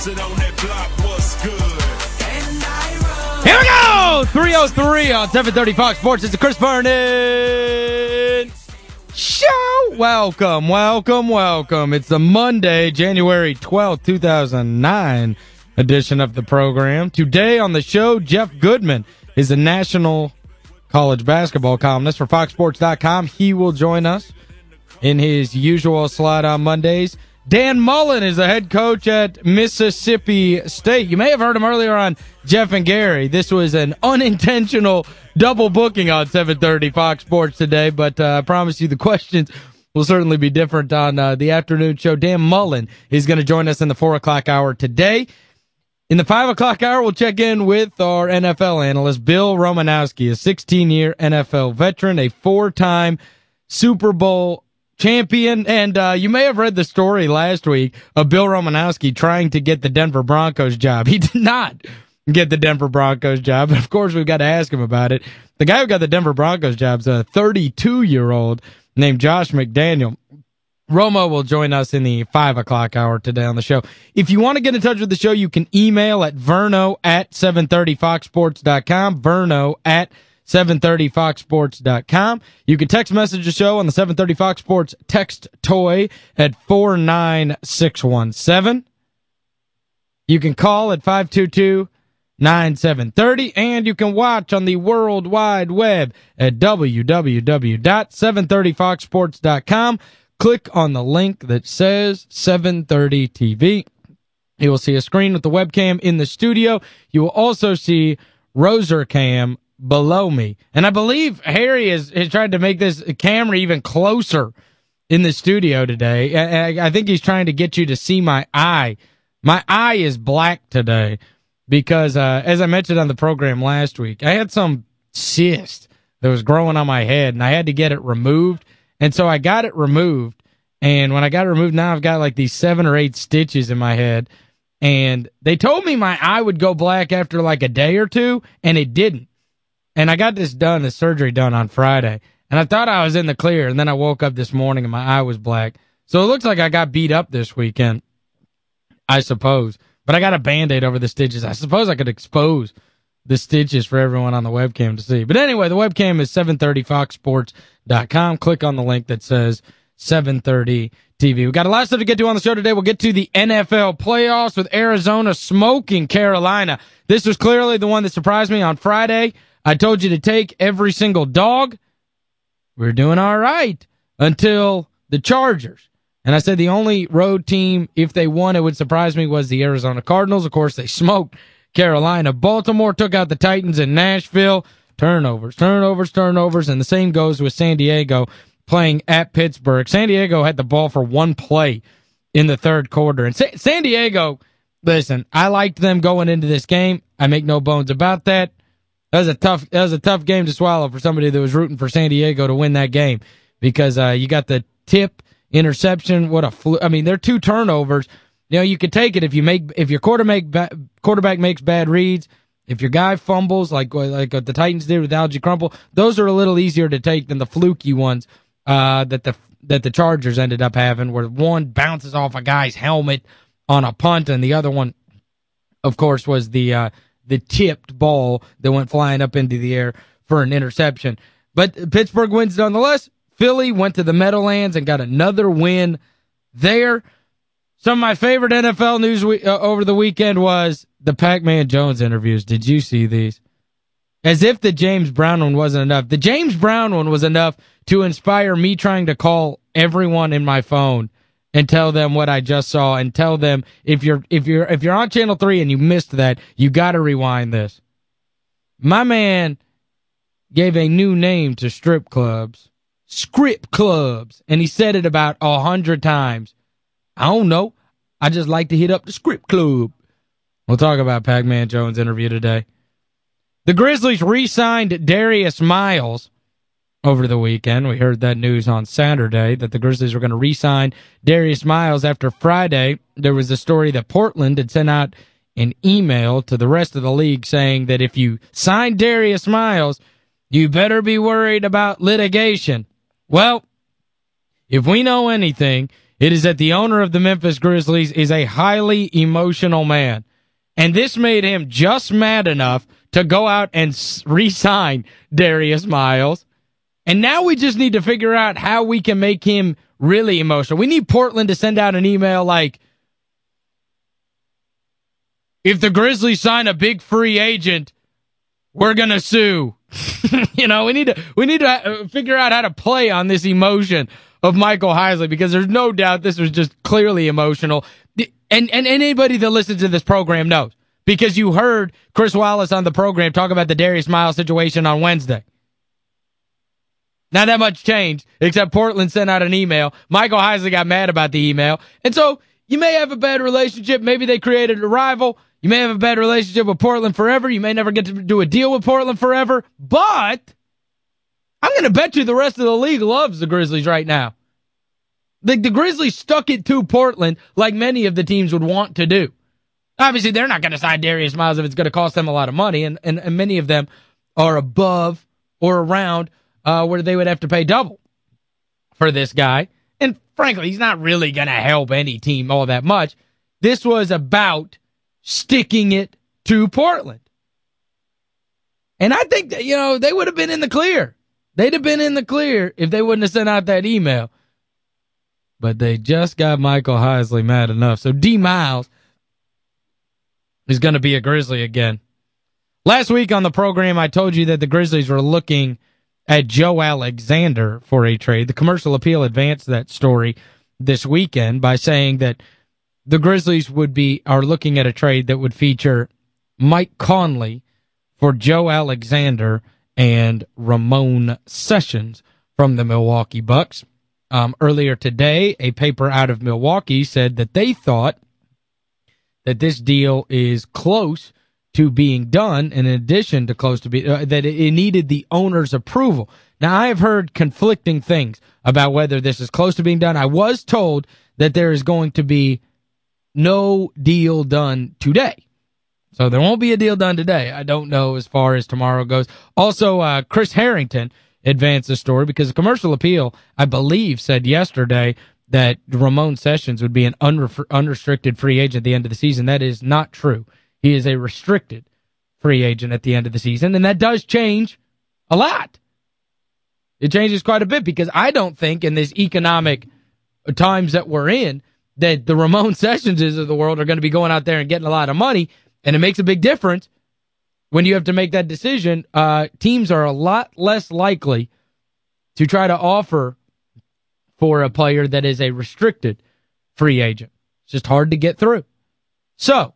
Here we go! 3:03 on 730 Fox Sports. It's the Chris Vernon Show. Welcome, welcome, welcome. It's the Monday, January 12th, 2009 edition of the program. Today on the show, Jeff Goodman is a national college basketball columnist for FoxSports.com. He will join us in his usual slot on Mondays. Dan Mullen is the head coach at Mississippi State. You may have heard him earlier on Jeff and Gary. This was an unintentional double booking on 730 Fox Sports today, but I promise you the questions will certainly be different on the afternoon show. Dan Mullen is going to join us in the 4 o'clock hour today. In the 5 o'clock hour, we'll check in with our NFL analyst, Bill Romanowski, a 16-year NFL veteran, a 4-time Super Bowl champion, and you may have read the story last week of Bill Romanowski trying to get the Denver Broncos job. He did not get the Denver Broncos job. Of course, we've got to ask him about it. The guy who got the Denver Broncos job is a 32-year-old named Josh McDaniel. Romo will join us in the 5 o'clock hour today on the show. If you want to get in touch with the show, you can email at verno@730foxsports.com, verno@730foxsports.com. You can text message the show on the 730 Fox Sports text toy at 49617. You can call at 522-9730, and you can watch on the World Wide Web at www.730foxsports.com. Click on the link that says 730 TV. You will see a screen with the webcam in the studio. You will also see Rosercam below me. And I believe Harry has tried to make this camera even closer in the studio today. I think he's trying to get you to see my eye. My eye is black today because, as I mentioned on the program last week, I had some cyst that was growing on my head, and I had to get it removed. And so I got it removed, and when I got it removed, now I've got like these 7 or 8 stitches in my head. And they told me my eye would go black after like a day or two, and it didn't. And I got this surgery done on Friday. And I thought I was in the clear, and then I woke up this morning and my eye was black. So it looks like I got beat up this weekend, I suppose. But I got a Band-Aid over the stitches. I suppose I could expose the stitches for everyone on the webcam to see. But anyway, the webcam is 730foxsports.com. Click on the link that says 730 TV. We've got a lot of stuff to get to on the show today. We'll get to the NFL playoffs with Arizona smoking Carolina. This was clearly the one that surprised me on Friday. I told you to take every single dog. We're doing all right until the Chargers. And I said the only road team, if they won, it would surprise me, was the Arizona Cardinals. Of course, they smoked Carolina. Baltimore took out the Titans in Nashville. Turnovers, and the same goes with San Diego playing at Pittsburgh. San Diego had the ball for 1 play in the third quarter. And San Diego, listen, I liked them going into this game. I make no bones about that. That was a tough game to swallow for somebody that was rooting for San Diego to win that game because you got the tip interception. I mean, they're 2 turnovers. You know, you could take it if your quarterback makes bad reads, if your guy fumbles like the Titans did with Algie Crumple. Those are a little easier to take than the fluky ones that the Chargers ended up having, where one bounces off a guy's helmet on a punt, and the other one, of course, was the tipped ball that went flying up into the air for an interception. But Pittsburgh wins nonetheless. Philly went to the Meadowlands and got another win there. Some of my favorite NFL news over the weekend was the Pac-Man Jones interviews. Did you see these? As if the James Brown one wasn't enough. The James Brown one was enough to inspire me trying to call everyone in my phone and tell them what I just saw, and tell them if you're on Channel 3 and you missed that, you got to rewind this. My man gave a new name to strip clubs. Script clubs. And he said it about 100 times. I don't know. I just like to hit up the script club. We'll talk about Pac-Man Jones' interview today. The Grizzlies re-signed Darius Miles over the weekend. We heard that news on Saturday, that the Grizzlies were going to re-sign Darius Miles after Friday. There was a story that Portland had sent out an email to the rest of the league saying that if you sign Darius Miles, you better be worried about litigation. Well, if we know anything, It is that the owner of the Memphis Grizzlies is a highly emotional man. And this made him just mad enough to go out and re-sign Darius Miles. And now we just need to figure out how we can make him really emotional. We need Portland to send out an email like, if the Grizzlies sign a big free agent, we're going to sue. You know, we need to figure out how to play on this emotion of Michael Heisley, because there's no doubt this was just clearly emotional. And anybody that listens to this program knows, because you heard Chris Wallace on the program talk about the Darius Miles situation on Wednesday. Not that much changed, except Portland sent out an email. Michael Heisley got mad about the email. And so you may have a bad relationship. Maybe they created a rival. You may have a bad relationship with Portland forever. You may never get to do a deal with Portland forever. But I'm going to bet you the rest of the league loves the Grizzlies right now. The Grizzlies stuck it to Portland like many of the teams would want to do. Obviously, they're not going to sign Darius Miles if it's going to cost them a lot of money, and many of them are above or around where they would have to pay double for this guy. And frankly, he's not really going to help any team all that much. This was about sticking it to Portland. And I think that, you know, they would have been in the clear. They'd have been in the clear if they wouldn't have sent out that email. But they just got Michael Heisley mad enough. So D. Miles is going to be a Grizzly again. Last week on the program, I told you that the Grizzlies were looking at Joe Alexander for a trade. The Commercial Appeal advanced that story this weekend by saying that the Grizzlies are looking at a trade that would feature Mike Conley for Joe Alexander and Ramon Sessions from the Milwaukee Bucks. Earlier today, a paper out of Milwaukee said that they thought that this deal is close to being done, and in addition to close to be that it needed the owner's approval. Now, I have heard conflicting things about whether this is close to being done. I was told that there is going to be no deal done today. So there won't be a deal done today. I don't know as far as tomorrow goes. Also, Chris Harrington advanced the story because the Commercial Appeal, I believe, said yesterday that Ramon Sessions would be an unrestricted free agent at the end of the season. That is not true. He is a restricted free agent at the end of the season, and that does change a lot. It changes quite a bit because I don't think in this economic times that we're in that the Ramon Sessionses of the world are going to be going out there and getting a lot of money, and it makes a big difference when you have to make that decision. Teams are a lot less likely to try to offer for a player that is a restricted free agent. It's just hard to get through. So,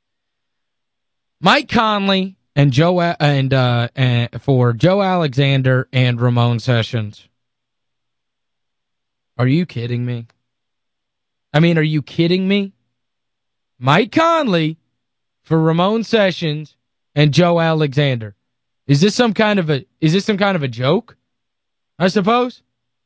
Mike Conley and for Joe Alexander and Ramon Sessions. Are you kidding me? I mean, are you kidding me? Mike Conley for Ramon Sessions and Joe Alexander. Is this some kind of a joke? I suppose.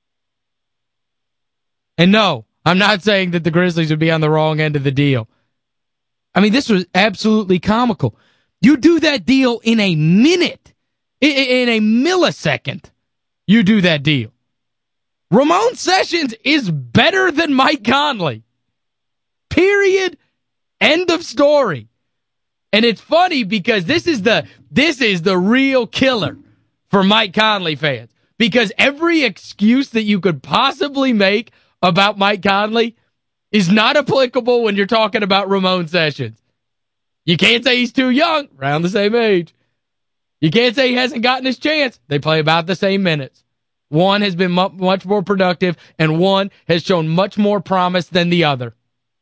And no, I'm not saying that the Grizzlies would be on the wrong end of the deal. I mean, this was absolutely comical. You do that deal in a minute, in a millisecond, you do that deal. Ramon Sessions is better than Mike Conley. Period. End of story. And it's funny because this is the real killer for Mike Conley fans. Because every excuse that you could possibly make about Mike Conley is not applicable when you're talking about Ramon Sessions. You can't say he's too young, around the same age. You can't say he hasn't gotten his chance. They play about the same minutes. One has been much more productive, and one has shown much more promise than the other.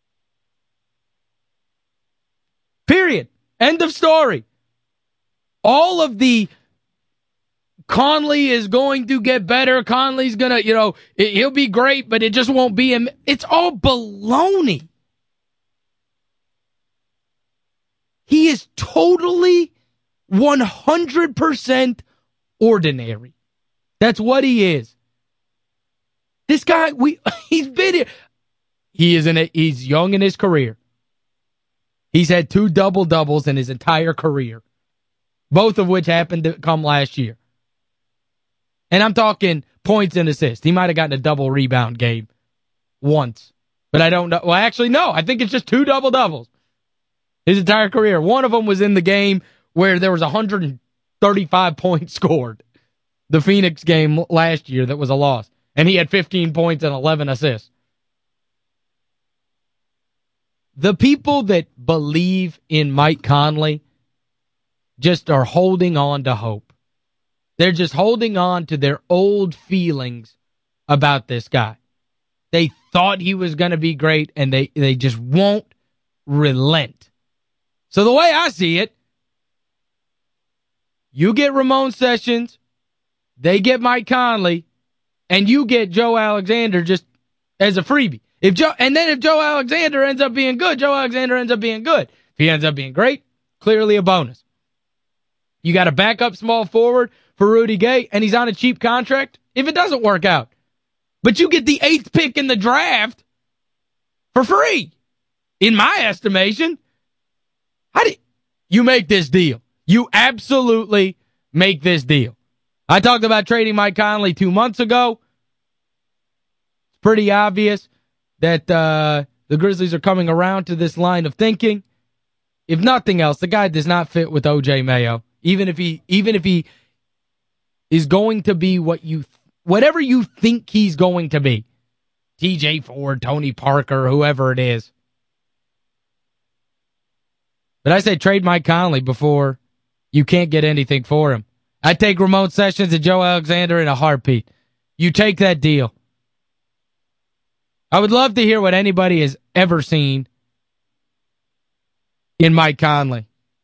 Period. End of story. All of the Conley is going to get better. Conley's going to, he'll be great, but it just won't be him. It's all baloney. He is totally 100% ordinary. That's what he is. This guy, he's been here. He's young in his career. He's had 2 double-doubles in his entire career, both of which happened to come last year. And I'm talking points and assists. He might have gotten a double rebound game once But I don't know. Well, actually, no. I think it's just 2 double-doubles his entire career. One of them was in the game where there was 135 points scored. The Phoenix game last year that was a loss. And he had 15 points and 11 assists. The people that believe in Mike Conley just are holding on to hope. They're just holding on to their old feelings about this guy. They thought he was going to be great, and they just won't relent. So the way I see it, you get Ramon Sessions, they get Mike Conley, and you get Joe Alexander just as a freebie. And then if Joe Alexander ends up being good, Joe Alexander ends up being good. If he ends up being great, clearly a bonus. You got a backup small forward for Rudy Gay, and he's on a cheap contract if it doesn't work out. But you get the 8th pick in the draft for free. In my estimation, how do you make this deal? You absolutely make this deal. I talked about trading Mike Conley 2 months ago. It's pretty obvious that the Grizzlies are coming around to this line of thinking. If nothing else, the guy does not fit with O.J. Mayo. Even if he is going to be whatever you think he's going to be. T.J. Ford, Tony Parker, whoever it is. But I say trade Mike Conley before you can't get anything for him. I'd take Ramon Sessions and Joe Alexander in a heartbeat. You take that deal. I would love to hear what anybody has ever seen in Mike Conley.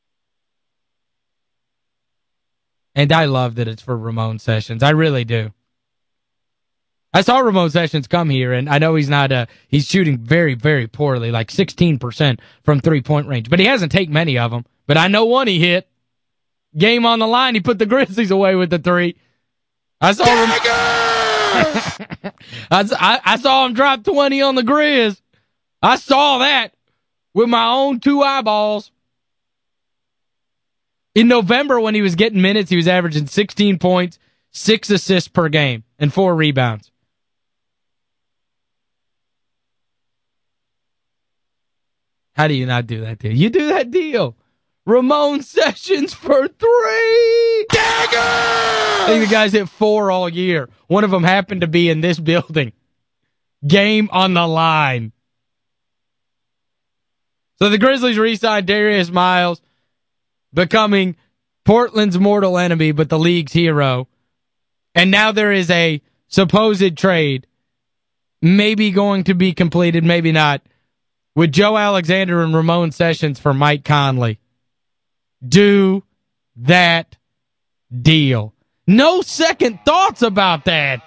And I love that it's for Ramon Sessions. I really do. I saw Ramon Sessions come here, and I know he's not he's shooting very, very poorly, like 16% from three-point range. But he hasn't taken many of them. But I know one he hit. Game on the line, he put the Grizzlies away with the 3. I saw him I saw him drop 20 on the Grizz. I saw that with my own 2 eyeballs. In November, when he was getting minutes, he was averaging 16 points, 6 assists per game, and 4 rebounds. How do you not do that deal? You do that deal. Ramon Sessions for 3. Dagger! I think the guys hit 4 all year. One of them happened to be in this building. Game on the line. So the Grizzlies re-signed Darius Miles, becoming Portland's mortal enemy, but the league's hero. And now there is a supposed trade, maybe going to be completed, maybe not, with Joe Alexander and Ramon Sessions for Mike Conley. Do that deal. No second thoughts about that.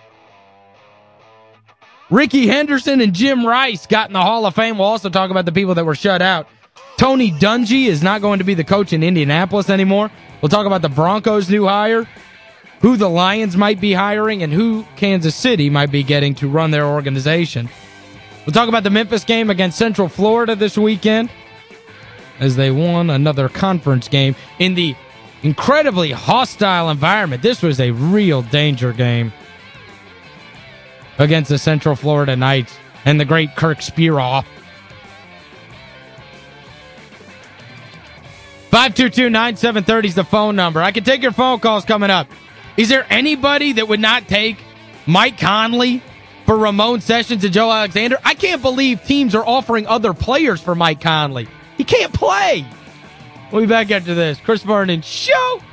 Ricky Henderson and Jim Rice got in the Hall of Fame. We'll also talk about the people that were shut out. Tony Dungy is not going to be the coach in Indianapolis anymore. We'll talk about the Broncos' new hire, who the Lions might be hiring, and who Kansas City might be getting to run their organization. We'll talk about the Memphis game against Central Florida this weekend as they won another conference game in the incredibly hostile environment. This was a real danger game against the Central Florida Knights and the great Kirk Spearoff. 522-9730 is the phone number. I can take your phone calls coming up. Is there anybody that would not take Mike Conley for Ramon Sessions and Joe Alexander? I can't believe teams are offering other players for Mike Conley. He can't play. We'll be back after this. Chris Vernon Show.